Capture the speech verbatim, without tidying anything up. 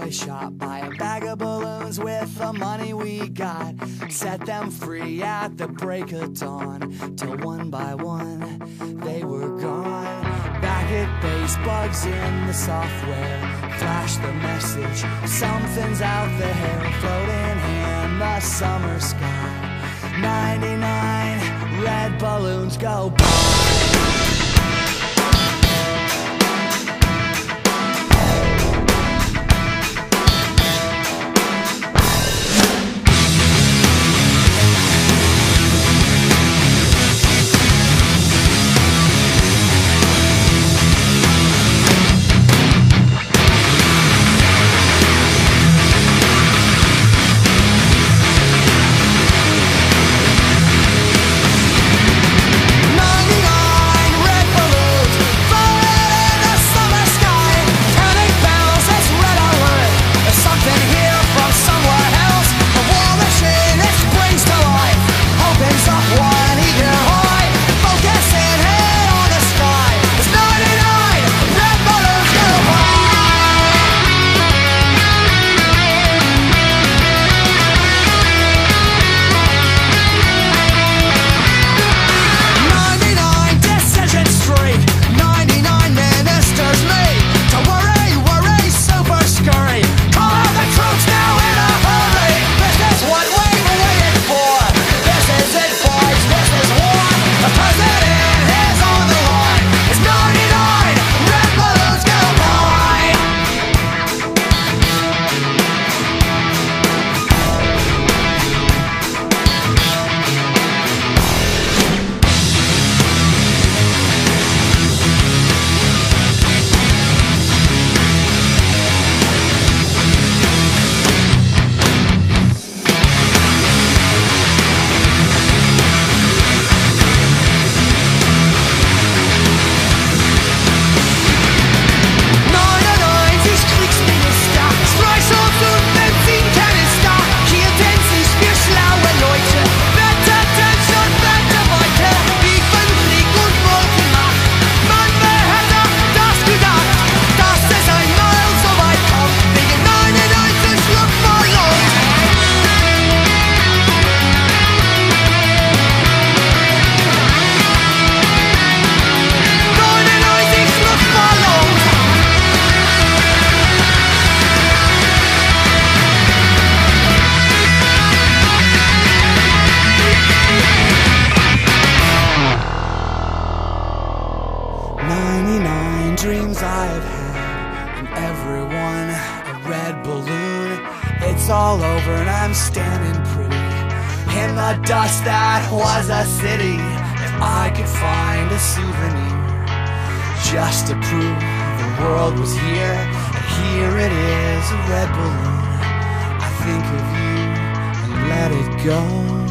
toy shop, buy a bag of balloons with the money we got, set them free at the break of dawn, till one by one they were gone. Back at base, bugs in the software flash the message, something's out there, floating in the summer sky. ninety-nine red balloons go by. ninety-nine dreams I've had, and everyone a red balloon. It's all over and I'm standing pretty in the dust that was a city. If I could find a souvenir just to prove the world was here, and here it is, a red balloon. I think of you and let it go.